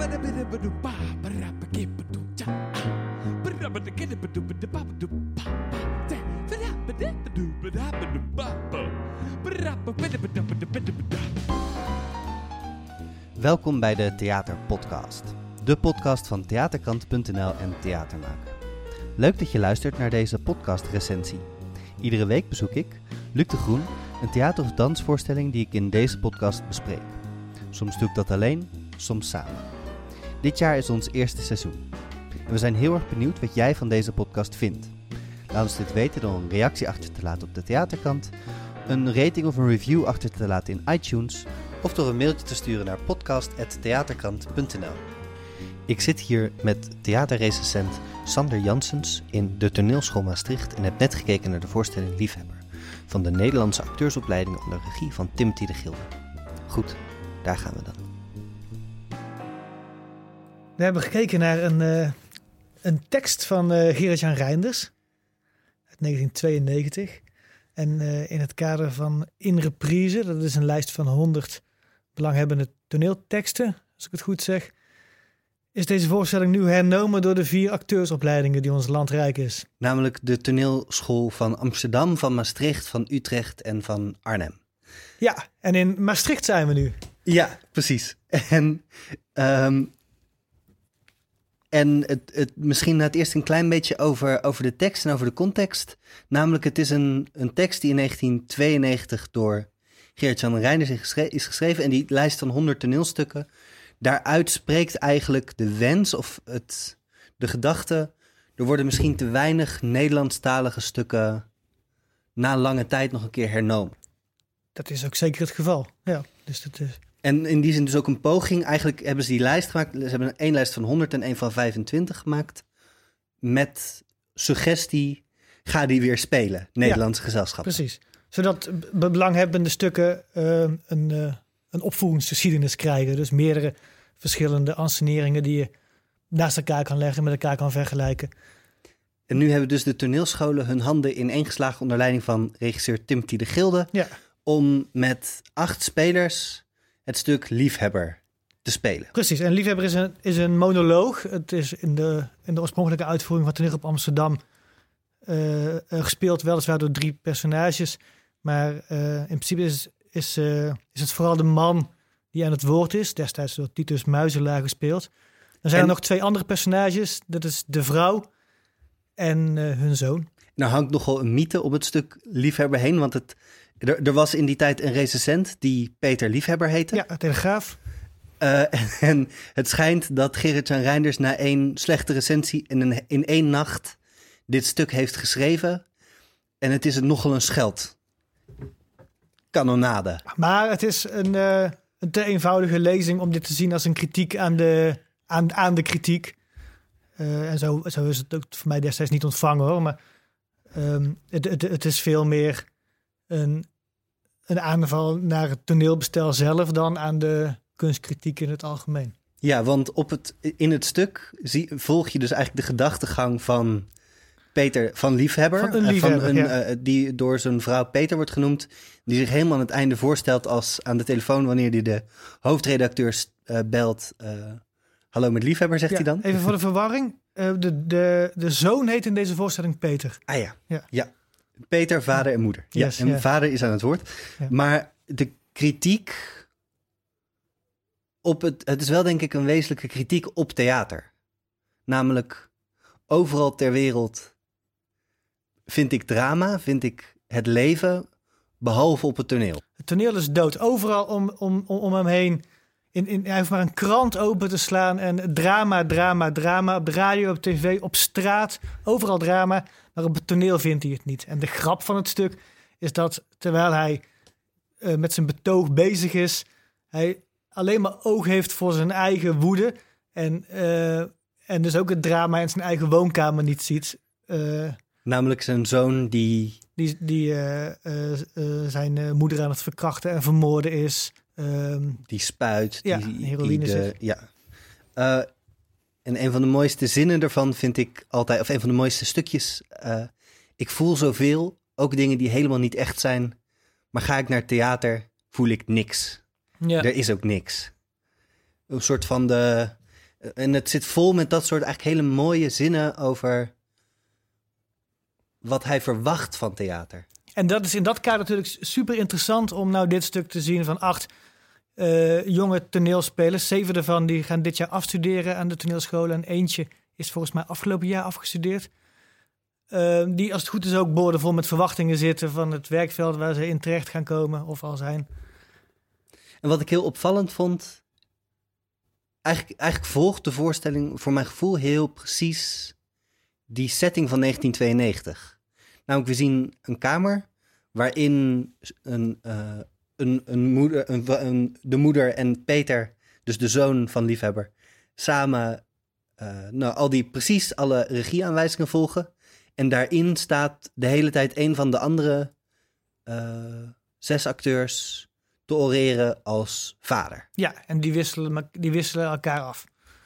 Welkom bij de Theaterpodcast, de podcast van theaterkrant.nl en Theatermaker. Leuk dat je luistert naar deze podcastrecensie. Iedere week bezoek ik, Luc de Groen, een theater- of dansvoorstelling die ik in deze podcast bespreek. Soms doe ik dat alleen, soms samen. Dit jaar is ons eerste seizoen. En we zijn heel erg benieuwd wat jij van deze podcast vindt. Laat ons dit weten door een reactie achter te laten op de Theaterkrant, een rating of een review achter te laten in iTunes of door een mailtje te sturen naar podcast@theaterkrant.nl. Ik zit hier met theaterrecensent Sander Janssens in de Toneelschool Maastricht en heb net gekeken naar de voorstelling Liefhebber van de Nederlandse acteursopleiding onder regie van Timothy de Gilde. Goed, daar gaan we dan. We hebben gekeken naar een tekst van Gerard-Jan Reinders uit 1992. En in het kader van In Reprise, dat is een lijst van 100 belanghebbende toneelteksten, als ik het goed zeg, is deze voorstelling nu hernomen door de 4 acteursopleidingen die ons land rijk is. Namelijk de toneelschool van Amsterdam, van Maastricht, van Utrecht en van Arnhem. Ja, en in Maastricht zijn we nu. Ja, precies. En het misschien het eerst een klein beetje over de tekst en over de context. Namelijk, het is een tekst die in 1992 door Gerard-Jan Reinders is geschreven. En die lijst van 100 toneelstukken. Daaruit spreekt eigenlijk de wens of de gedachte: er worden misschien te weinig Nederlandstalige stukken na lange tijd nog een keer hernomen. Dat is ook zeker het geval. Ja, dus dat is... En in die zin dus ook een poging. Eigenlijk hebben ze die lijst gemaakt. Ze hebben één lijst van 100 en één van 25 gemaakt. Met suggestie, ga die weer spelen. Nederlandse gezelschap. Precies. Zodat belanghebbende stukken een opvoeringsgeschiedenis krijgen. Dus meerdere verschillende anseneringen die je naast elkaar kan leggen, met elkaar kan vergelijken. En nu hebben dus de toneelscholen hun handen ineengeslagen onder leiding van regisseur Timothy de Gilde. Ja. Om met 8 spelers het stuk Liefhebber te spelen. Precies, en Liefhebber is een monoloog. Het is in de oorspronkelijke uitvoering van Toneel op Amsterdam gespeeld, weliswaar door 3 personages. Maar in principe is het vooral de man die aan het woord is. Destijds door Titus Muizelaar gespeeld. Dan zijn er nog 2 andere personages. Dat is de vrouw en hun zoon. Nou hangt nogal een mythe om het stuk Liefhebber heen, want er was in die tijd een recensent die Peter Liefhebber heette. Ja, Telegraaf. En het schijnt dat Gerard-Jan Reinders na 1 slechte recensie in 1 nacht dit stuk heeft geschreven. En het is nogal een scheldkanonade. Maar het is een te eenvoudige lezing om dit te zien als een kritiek aan de kritiek. En zo is het ook voor mij destijds niet ontvangen hoor. Maar het is veel meer een aanval naar het toneelbestel zelf dan aan de kunstkritiek in het algemeen. Ja, want in het stuk volg je dus eigenlijk de gedachtegang van Peter van Liefhebber. Van een liefhebber, die door zijn vrouw Peter wordt genoemd. Die zich helemaal aan het einde voorstelt als aan de telefoon wanneer hij de hoofdredacteur belt. Hallo met Liefhebber, zegt hij dan. Even voor de verwarring. De zoon heet in deze voorstelling Peter. Ah ja. Peter, vader en moeder. Yes, en vader is aan het woord. Ja. Maar de kritiek het is wel denk ik een wezenlijke kritiek op theater. Namelijk, overal ter wereld vind ik drama, vind ik het leven, behalve op het toneel. Het toneel is dood. Overal om hem heen. Hij hoeft maar een krant open te slaan en drama. Op de radio, op tv, op straat. Overal drama. Maar op het toneel vindt hij het niet. En de grap van het stuk is dat terwijl hij met zijn betoog bezig is, hij alleen maar oog heeft voor zijn eigen woede. En dus ook het drama in zijn eigen woonkamer niet ziet. Namelijk zijn zoon die zijn moeder aan het verkrachten en vermoorden is. Die spuit. Heroïne. En een van de mooiste zinnen ervan vind ik altijd, of een van de mooiste stukjes. Ik voel zoveel, ook dingen die helemaal niet echt zijn. Maar ga ik naar het theater, voel ik niks. Ja. Er is ook niks. Een soort van En het zit vol met dat soort eigenlijk hele mooie zinnen over wat hij verwacht van theater. En dat is in dat kader natuurlijk super interessant om nou dit stuk te zien van 8 jonge toneelspelers. 7 ervan die gaan dit jaar afstuderen aan de toneelscholen. En eentje is volgens mij afgelopen jaar afgestudeerd. Die als het goed is ook boordevol met verwachtingen zitten van het werkveld waar ze in terecht gaan komen of al zijn. En wat ik heel opvallend vond, eigenlijk volgt de voorstelling voor mijn gevoel heel precies die setting van 1992. Namelijk, we zien een kamer waarin de moeder en Peter, dus de zoon van Liefhebber, samen precies alle regieaanwijzingen volgen. En daarin staat de hele tijd een van de andere 6 acteurs te oreren als vader. Ja, en die wisselen elkaar af.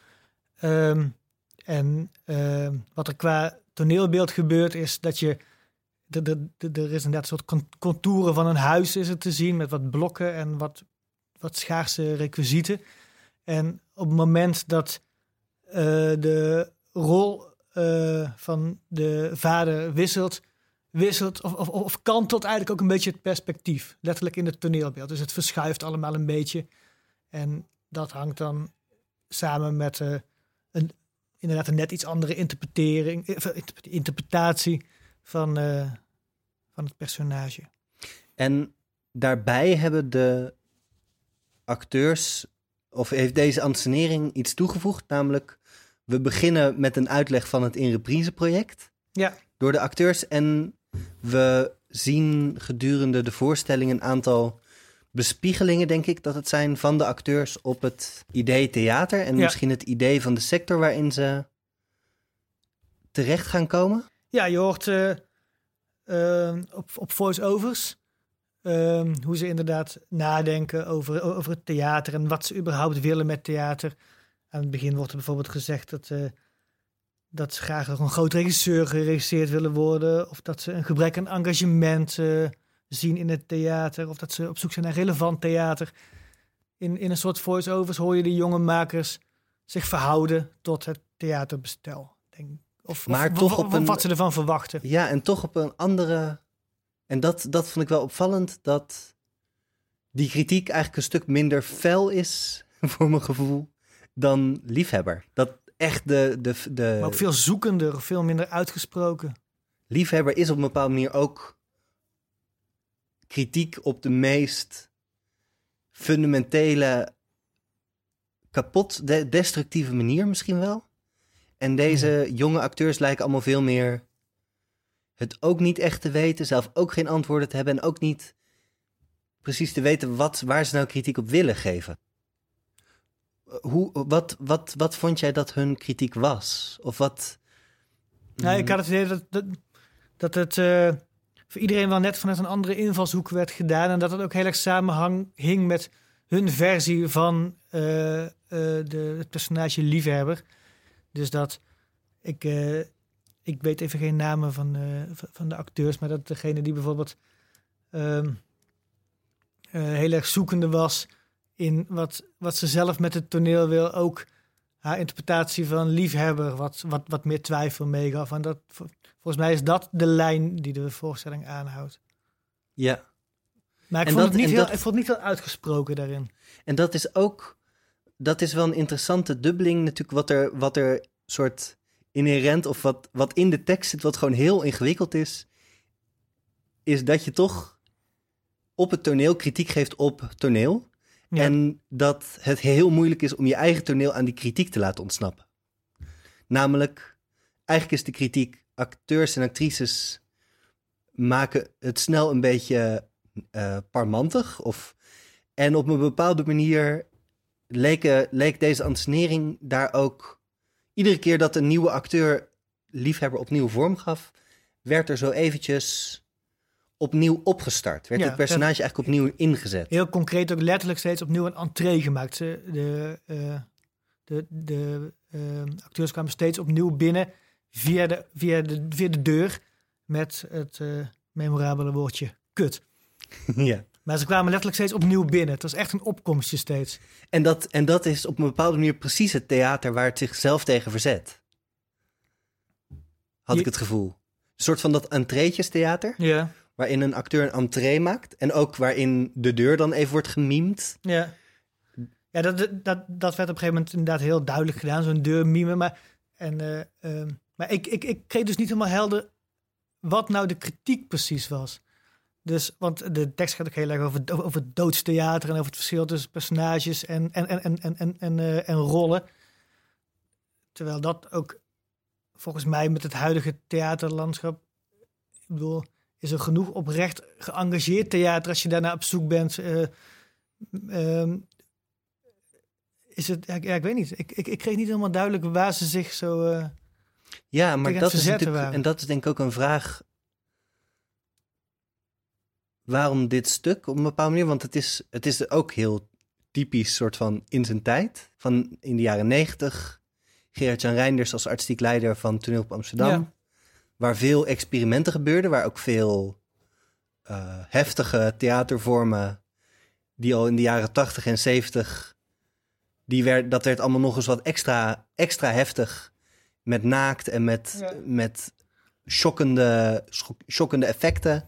Wat er qua toneelbeeld gebeurt is dat je... Er is inderdaad een soort contouren van een huis is het te zien met wat blokken en wat schaarse requisieten. En op het moment dat de rol van de vader wisselt of kantelt eigenlijk ook een beetje het perspectief. Letterlijk in het toneelbeeld. Dus het verschuift allemaal een beetje. En dat hangt dan samen met inderdaad een net iets andere interpretatie van het personage. En daarbij hebben de acteurs, of heeft deze ansenering iets toegevoegd, namelijk we beginnen met een uitleg van het in reprise project door de acteurs en we zien gedurende de voorstelling een aantal bespiegelingen, denk ik dat het zijn, van de acteurs op het idee theater en misschien het idee van de sector waarin ze terecht gaan komen. Ja, je hoort op voice-overs hoe ze inderdaad nadenken over het theater en wat ze überhaupt willen met theater. Aan het begin wordt er bijvoorbeeld gezegd dat ze graag een groot regisseur geregisseerd willen worden, of dat ze een gebrek aan engagement zien in het theater, of dat ze op zoek zijn naar relevant theater. In een soort voice-overs hoor je de jonge makers zich verhouden tot het theaterbestel, denk ik. Of wat ze ervan verwachten. Ja, en toch op een andere... En dat vond ik wel opvallend, dat die kritiek eigenlijk een stuk minder fel is, voor mijn gevoel, dan Liefhebber. Dat echt Maar ook veel zoekender, veel minder uitgesproken. Liefhebber is op een bepaalde manier ook kritiek op de meest fundamentele, kapot, destructieve manier misschien wel. En deze jonge acteurs lijken allemaal veel meer het ook niet echt te weten, zelf ook geen antwoorden te hebben en ook niet precies te weten waar ze nou kritiek op willen geven. Wat vond jij dat hun kritiek was? Of wat? Nou, ik had het idee dat het voor iedereen wel net vanuit een andere invalshoek werd gedaan en dat het ook heel erg samenhing met hun versie van het personage Liefhebber. Dus dat ik weet even geen namen van de acteurs, maar dat degene die bijvoorbeeld heel erg zoekende was in wat ze zelf met het toneel wil, ook haar interpretatie van Liefhebber wat meer twijfel meegaf. En volgens mij is dat de lijn die de voorstelling aanhoudt. Ja. Maar ik vond het niet heel uitgesproken daarin. En dat is wel een interessante dubbeling natuurlijk, wat er soort inherent of wat in de tekst zit, wat gewoon heel ingewikkeld is dat je toch op het toneel kritiek geeft op toneel. Ja. En dat het heel moeilijk is om je eigen toneel aan die kritiek te laten ontsnappen. Namelijk, eigenlijk is de kritiek, acteurs en actrices maken het snel een beetje parmantig. En op een bepaalde manier leek deze ansenering daar ook... Iedere keer dat een nieuwe acteur Liefhebber opnieuw vorm gaf, werd er zo eventjes opnieuw opgestart. Werd het personage eigenlijk opnieuw ingezet. Heel concreet ook letterlijk steeds opnieuw een entree gemaakt. De acteurs kwamen steeds opnieuw binnen via de deur met het memorabele woordje kut. Ja. Maar ze kwamen letterlijk steeds opnieuw binnen. Het was echt een opkomstje steeds. En dat is op een bepaalde manier precies het theater waar het zichzelf tegen verzet. Had ik het gevoel. Een soort van dat entreetjestheater. Ja. Waarin een acteur een entree maakt. En ook waarin de deur dan even wordt gemimd. Ja, ja dat werd op een gegeven moment inderdaad heel duidelijk gedaan. Zo'n deur mimen. Maar ik kreeg dus niet helemaal helder wat nou de kritiek precies was. Dus, want de tekst gaat ook heel erg over doodstheater en over het verschil tussen personages en rollen. Terwijl dat ook volgens mij met het huidige theaterlandschap, ik bedoel, is er genoeg oprecht geëngageerd theater als je daarna op zoek bent. Is het, ja, ik weet niet. Ik kreeg niet helemaal duidelijk waar ze zich zo. Ja, maar dat is natuurlijk, waren. en dat is denk ik ook een vraag. Waarom dit stuk op een bepaalde manier? Want het is ook heel typisch soort van in zijn tijd. Van in de jaren 90. Gerard-Jan Reinders als artistiek leider van Toneel op Amsterdam. Ja. Waar veel experimenten gebeurden. Waar ook veel heftige theatervormen die al in de jaren 80 en 70... dat werd allemaal nog eens wat extra heftig. Met naakt en met schokkende effecten.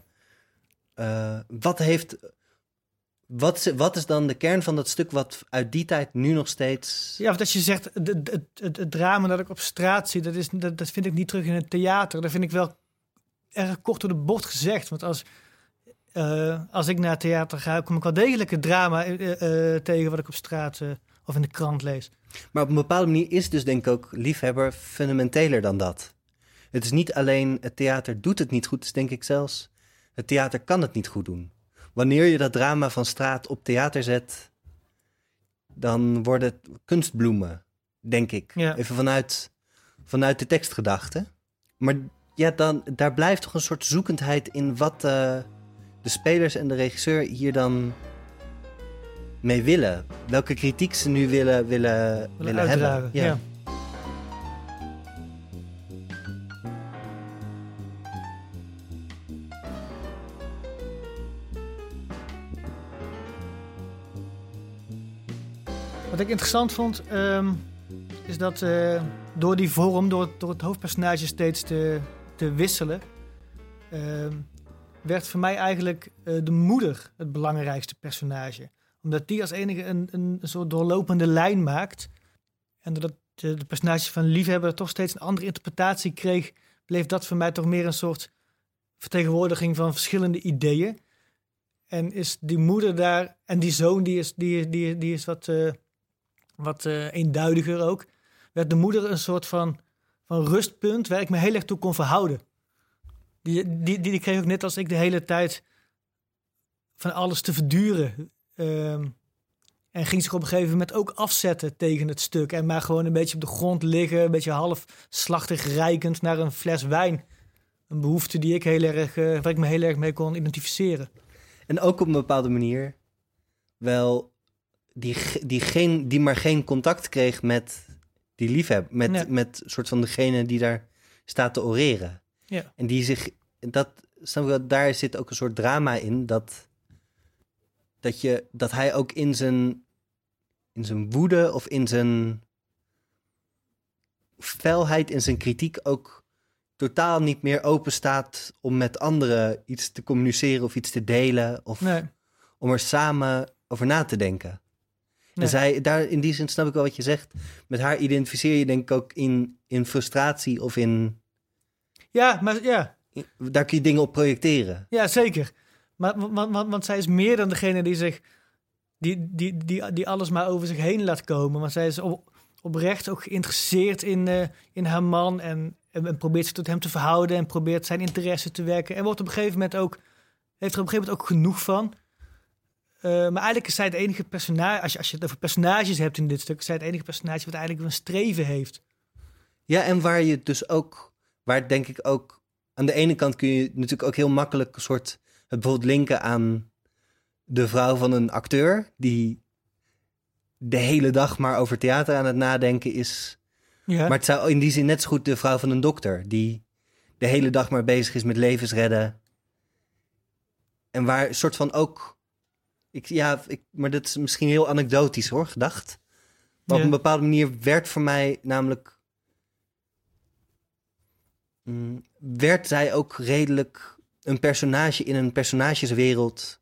Wat is dan de kern van dat stuk wat uit die tijd nu nog steeds... Ja, want als je zegt, het drama dat ik op straat zie, dat vind ik niet terug in het theater. Dat vind ik wel erg kort door de bocht gezegd. Want als ik naar theater ga, kom ik wel degelijk het drama tegen wat ik op straat of in de krant lees. Maar op een bepaalde manier is dus denk ik ook liefhebber fundamenteler dan dat. Het is niet alleen het theater doet het niet goed, het is denk ik zelfs het theater kan het niet goed doen. Wanneer je dat drama van straat op theater zet, dan worden het kunstbloemen, denk ik. Ja. Even vanuit de tekstgedachte. Maar ja, daar blijft toch een soort zoekendheid in wat de spelers en de regisseur hier dan mee willen. Welke kritiek ze nu willen hebben. Ja. Wat ik interessant vond, is dat door die vorm, door het hoofdpersonage steeds te wisselen, werd voor mij eigenlijk de moeder het belangrijkste personage. Omdat die als enige een soort doorlopende lijn maakt. En doordat de personage van liefhebber toch steeds een andere interpretatie kreeg, bleef dat voor mij toch meer een soort vertegenwoordiging van verschillende ideeën. En is die moeder daar, en die zoon die is wat eenduidiger ook, werd de moeder een soort van rustpunt waar ik me heel erg toe kon verhouden. Die kreeg ook net als ik de hele tijd van alles te verduren. En ging zich op een gegeven moment ook afzetten tegen het stuk. En maar gewoon een beetje op de grond liggen, een beetje half slachtig reikend naar een fles wijn. Een behoefte die ik waar ik me heel erg mee kon identificeren. En ook op een bepaalde manier wel die maar geen contact kreeg met die liefhebber. Met soort van degene die daar staat te oreren. Ja. En die zich... daar zit ook een soort drama in dat hij ook in zijn woede of in zijn felheid, in zijn kritiek ook totaal niet meer open staat om met anderen iets te communiceren of iets te delen of om er samen over na te denken. Nee. Dus in die zin snap ik wel wat je zegt. Met haar identificeer je denk ik ook in frustratie of in... Ja, maar ja. Daar kun je dingen op projecteren. Ja, zeker. Want zij is meer dan degene die zich die alles maar over zich heen laat komen. Want zij is oprecht ook geïnteresseerd in haar man en probeert zich tot hem te verhouden en probeert zijn interesse te wekken. En heeft er op een gegeven moment ook genoeg van. Maar eigenlijk is zij het enige personage, als je het over personages hebt in dit stuk, is zij het enige personage wat eigenlijk een streven heeft. Ja, en waar denk ik ook, aan de ene kant kun je natuurlijk ook heel makkelijk het bijvoorbeeld linken aan de vrouw van een acteur die de hele dag maar over theater aan het nadenken is. Ja. Maar het zou in die zin net zo goed de vrouw van een dokter die de hele dag maar bezig is met levens redden. En waar soort van ook Maar dat is misschien heel anekdotisch hoor, gedacht. Maar op een bepaalde manier werd voor mij namelijk... werd zij ook redelijk een personage in een personageswereld.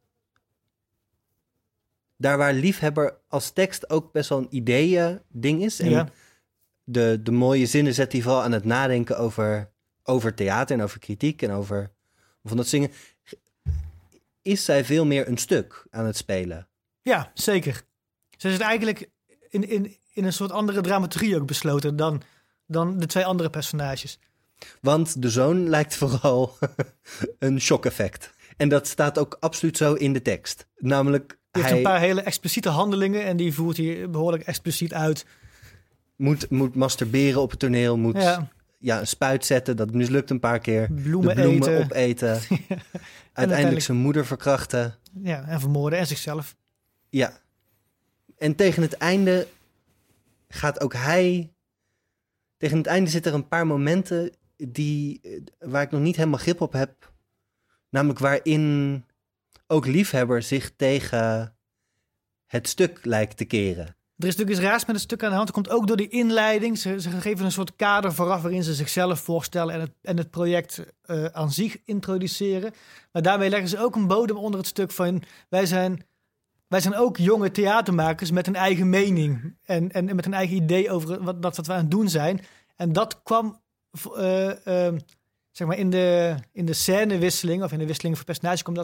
Daar waar liefhebber als tekst ook best wel een ideeën-ding is. En de mooie zinnen zet hij vooral aan het nadenken over theater en over kritiek en over van dat zingen. Is zij veel meer een stuk aan het spelen? Ja, zeker. Ze is eigenlijk in een soort andere dramaturgie ook besloten dan de 2 andere personages. Want de zoon lijkt vooral een shock-effect. En dat staat ook absoluut zo in de tekst. Namelijk, hij heeft een paar hele expliciete handelingen en die voert hij behoorlijk expliciet uit. Moet masturberen op het toneel, moet een spuit zetten, dat mislukt een paar keer. Bloemen opeten. Uiteindelijk zijn moeder verkrachten. Ja, en vermoorden en zichzelf. Ja. En tegen het einde gaat ook hij... Tegen het einde zitten er een paar momenten waar ik nog niet helemaal grip op heb. Namelijk waarin ook liefhebber zich tegen het stuk lijkt te keren. Er is natuurlijk iets raars met het stuk aan de hand. Dat komt ook door die inleiding. Ze geven een soort kader vooraf waarin ze zichzelf voorstellen en het project aan zich introduceren. Maar daarmee leggen ze ook een bodem onder het stuk van... Wij zijn ook jonge theatermakers met een eigen mening en met een eigen idee over wat we aan het doen zijn. En dat kwam zeg maar in de scènewisseling of in de wisseling van personages kwam dat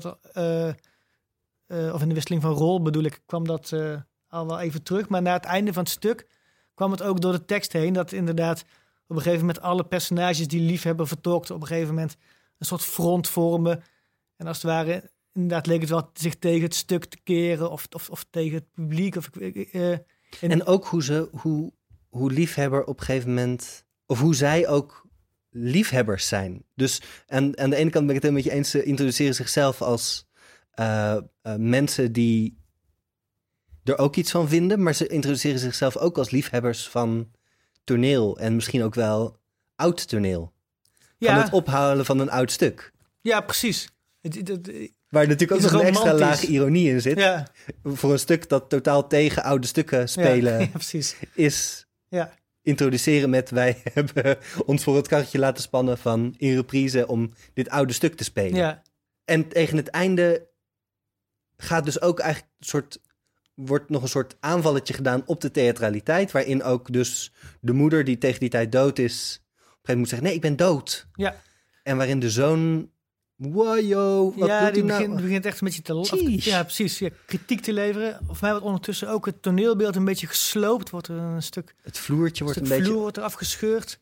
of in de wisseling van rol bedoel ik, kwam dat al wel even terug. Maar na het einde van het stuk kwam het ook door de tekst heen dat inderdaad op een gegeven moment alle personages die liefhebber vertolkten op een gegeven moment een soort front vormen. En als het ware inderdaad leek het wel zich tegen het stuk te keren of tegen het publiek. En ook hoe liefhebber op een gegeven moment... Of hoe zij ook liefhebbers zijn. Dus aan de ene kant ben ik het helemaal met je eens. Ze introduceren zichzelf als mensen die er ook iets van vinden. Maar ze introduceren zichzelf ook als liefhebbers van toneel. En misschien ook wel oud toneel. Van het ophalen van een oud stuk. Ja, precies. Waar natuurlijk ook nog een extra laag ironie in zit. Ja. Voor een stuk dat totaal tegen oude stukken spelen is... Ja. Introduceren met wij hebben ons voor het karretje laten spannen van in reprise om dit oude stuk te spelen. Ja. En tegen het einde gaat dus ook eigenlijk wordt nog een soort aanvalletje gedaan op de theatraliteit, waarin ook dus de moeder die tegen die tijd dood is, op een gegeven moment moet zeggen, nee, ik ben dood. Ja. En waarin de zoon, wow, wat doet hij nou? begint echt een beetje te precies. Ja, kritiek te leveren. Of mij wordt ondertussen ook het toneelbeeld een beetje gesloopt. Wordt er een stuk... Het vloertje wordt een beetje... wordt er afgescheurd.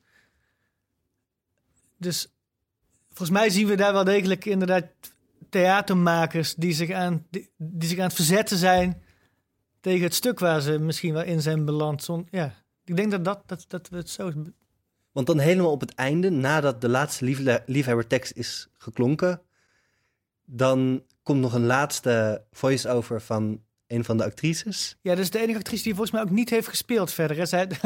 Dus volgens mij zien we daar wel degelijk inderdaad theatermakers die zich aan het verzetten zijn tegen het stuk waar ze misschien wel in zijn beland. Ik denk dat we het zo... Want dan helemaal op het einde, nadat de laatste liefhebbertekst is geklonken, dan komt nog een laatste voice-over van een van de actrices. Ja, dat is de enige actrice die volgens mij ook niet heeft gespeeld verder. Hè. Zij,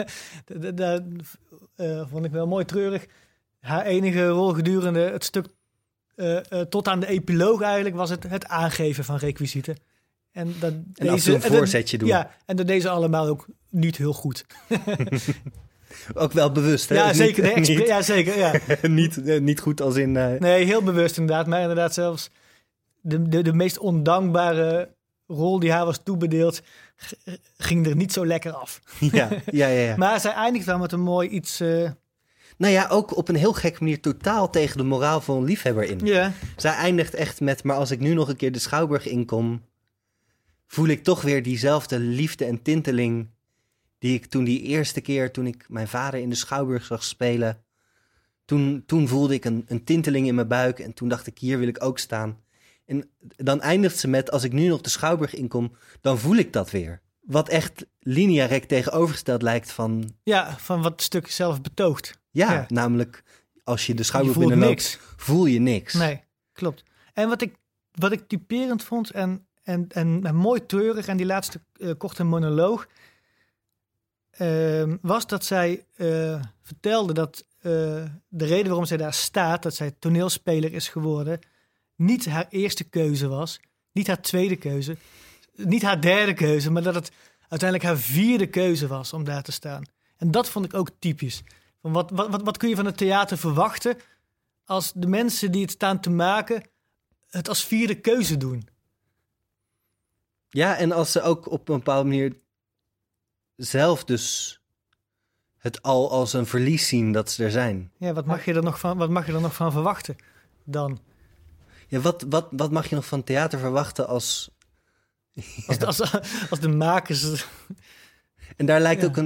vond ik wel mooi treurig. Haar enige rol gedurende het stuk tot aan de epiloog eigenlijk was het aangeven van requisieten. En af en toe een voorzetje doen. Ja, en dat deze allemaal ook niet heel goed. Ook wel bewust, hè? Ja, zeker. Ja, zeker. Ja. niet goed als in... Nee, heel bewust inderdaad. Maar inderdaad zelfs de meest ondankbare rol die haar was toebedeeld, ging er niet zo lekker af. Ja. Maar zij eindigt wel met een mooi iets... Nou ja, ook op een heel gekke manier totaal tegen de moraal van een liefhebber in. Ja. Zij eindigt echt met, maar als ik nu nog een keer de Schouwburg inkom, voel ik toch weer diezelfde liefde en tinteling die ik toen die eerste keer, toen ik mijn vader in de Schouwburg zag spelen, toen voelde ik een tinteling in mijn buik en toen dacht ik, hier wil ik ook staan. En dan eindigt ze met, als ik nu nog de Schouwburg inkom, dan voel ik dat weer. Wat echt lineair tegenovergesteld lijkt van... Ja, van wat het stuk zelf betoogt. Ja, namelijk als je de Schouwburg binnenloopt, voel je niks. Nee, klopt. En wat ik typerend vond en mooi treurig en die laatste korte monoloog, was dat zij vertelde dat de reden waarom zij daar staat, dat zij toneelspeler is geworden, niet haar eerste keuze was, niet haar tweede keuze. niet haar derde keuze, maar dat het uiteindelijk haar vierde keuze was om daar te staan. En dat vond ik ook typisch. Van wat kun je van het theater verwachten als de mensen die het staan te maken het als vierde keuze doen? Ja, en als ze ook op een bepaalde manier zelf dus het al als een verlies zien dat ze er zijn. Ja, wat mag je er nog van verwachten dan? Ja, wat mag je nog van theater verwachten als de makers... En daar lijkt ook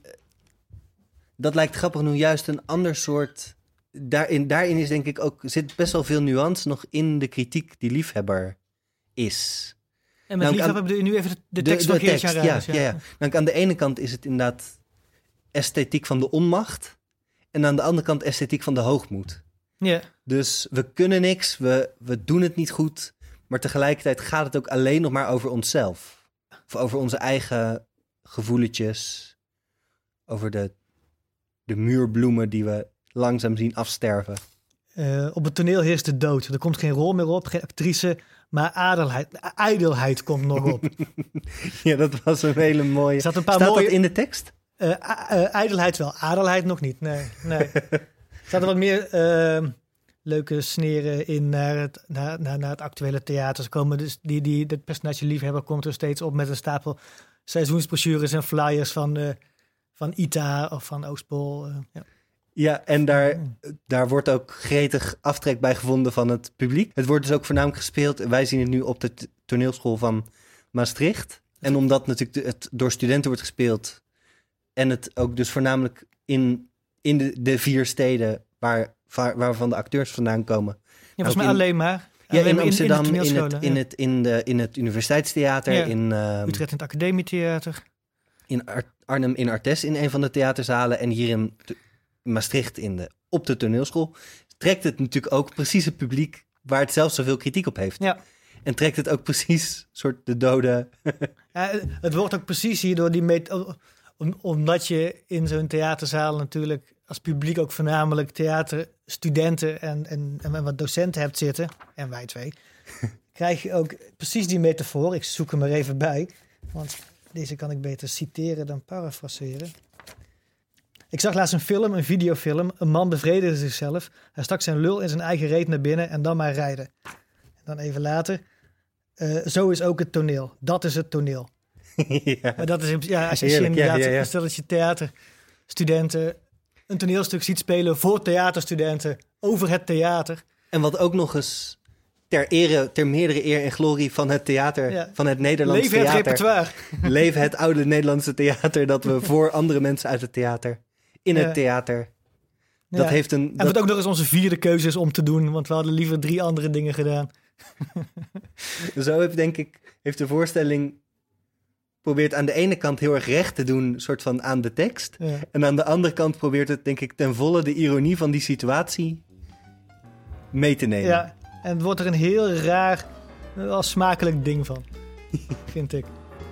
dat lijkt grappig genoeg juist een ander soort... Daarin is denk ik ook... zit best wel veel nuance nog in de kritiek die liefhebber is. En met liefhebber bedoel je nu even de tekst van Geertje Ruyters. Ja. Nou, aan de ene kant is het inderdaad esthetiek van de onmacht. En aan de andere kant esthetiek van de hoogmoed. Ja. Dus we kunnen niks, we doen het niet goed. Maar tegelijkertijd gaat het ook alleen nog maar over onszelf. Of over onze eigen gevoeletjes. Over de muurbloemen die we langzaam zien afsterven. Op het toneel heerst de dood. Er komt geen rol meer op, geen actrice, maar ijdelheid komt nog op. Ja, dat was een hele mooie... Staat dat in de tekst? Ijdelheid wel, adelheid nog niet. Nee. Er zaten wat meer leuke sneren in naar het actuele theater. Ze komen dus dat personage liefhebber komt er steeds op met een stapel seizoensbrochures en flyers van ITA of van Oostpol. Ja, en daar wordt ook gretig aftrek bij gevonden van het publiek. Het wordt dus ook voornamelijk gespeeld. Wij zien het nu op de toneelschool van Maastricht. En omdat natuurlijk het door studenten wordt gespeeld en het ook dus voornamelijk in de 4 steden waarvan de acteurs vandaan komen. Ja, volgens mij alleen maar. Ja, in Amsterdam, in het Universiteitstheater. Ja. In Utrecht in het Academietheater. In Arnhem in Artes in een van de theaterzalen. En hier in Maastricht op de toneelschool. Trekt het natuurlijk ook precies het publiek waar het zelf zoveel kritiek op heeft. Ja. En trekt het ook precies soort de dode... Ja, het wordt ook precies hierdoor omdat je in zo'n theaterzaal natuurlijk als publiek ook voornamelijk theaterstudenten en wat docenten hebt zitten, en wij 2, krijg je ook precies die metafoor. Ik zoek hem er even bij, want deze kan ik beter citeren dan parafraseren. Ik zag laatst een videofilm. Een man bevredigde zichzelf. Hij stak zijn lul in zijn eigen reet naar binnen en dan maar rijden. En dan even later. Zo is ook het toneel. Dat is het toneel. Ja. Maar dat is, als je inderdaad, stel dat je theaterstudenten een toneelstuk ziet spelen voor theaterstudenten over het theater. En wat ook nog eens ter meerdere eer en glorie van het theater, van het Nederlandse theater. Leven het repertoire. Leven het oude Nederlandse theater dat we voor andere mensen uit het theater, in het theater. Dat heeft en wat ook nog eens onze 4e keuze is om te doen, want we hadden liever 3 andere dingen gedaan. Zo heeft de voorstelling probeert aan de ene kant heel erg recht te doen, soort van aan de tekst. Ja. En aan de andere kant probeert het, denk ik, ten volle de ironie van die situatie mee te nemen. Ja, en het wordt er een heel raar, wel smakelijk ding van, vind ik.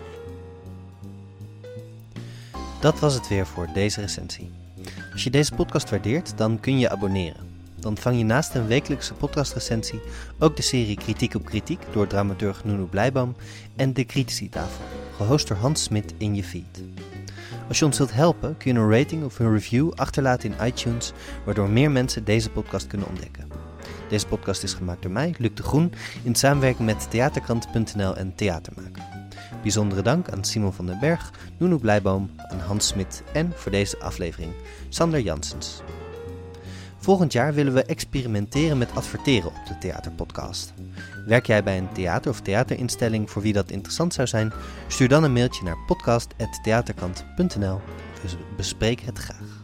Dat was het weer voor deze recensie. Als je deze podcast waardeert, dan kun je je abonneren. Dan vang je naast een wekelijkse podcastrecensie ook de serie Kritiek op Kritiek door dramaturg Nuno Blijboom en de Criticitafel, gehost door Hans Smit in je feed. Als je ons wilt helpen, kun je een rating of een review achterlaten in iTunes, waardoor meer mensen deze podcast kunnen ontdekken. Deze podcast is gemaakt door mij, Luc de Groen, in samenwerking met theaterkrant.nl en Theatermaak. Bijzondere dank aan Simon van den Berg, Nuno Blijboom, aan Hans Smit en voor deze aflevering Sander Janssens. Volgend jaar willen we experimenteren met adverteren op de Theaterpodcast. Werk jij bij een theater of theaterinstelling voor wie dat interessant zou zijn? Stuur dan een mailtje naar podcast@theaterkrant.nl. We bespreken het graag.